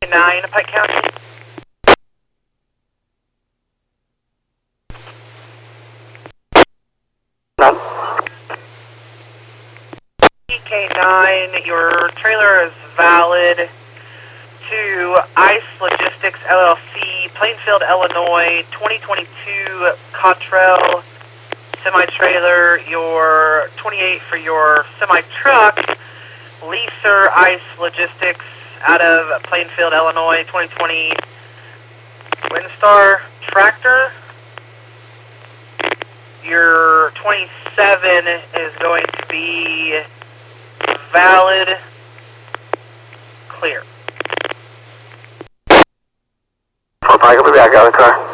9, Pike County. PK9, your trailer is valid to ICE Logistics LLC, Plainfield, Illinois, 2022 Cottrell semi-trailer, your 28 for your semi-truck, leaser ICE Logistics out of Plainfield, Illinois, 2020 Windstar tractor. Your 27 is going to be valid, clear. I'll be back out of the car.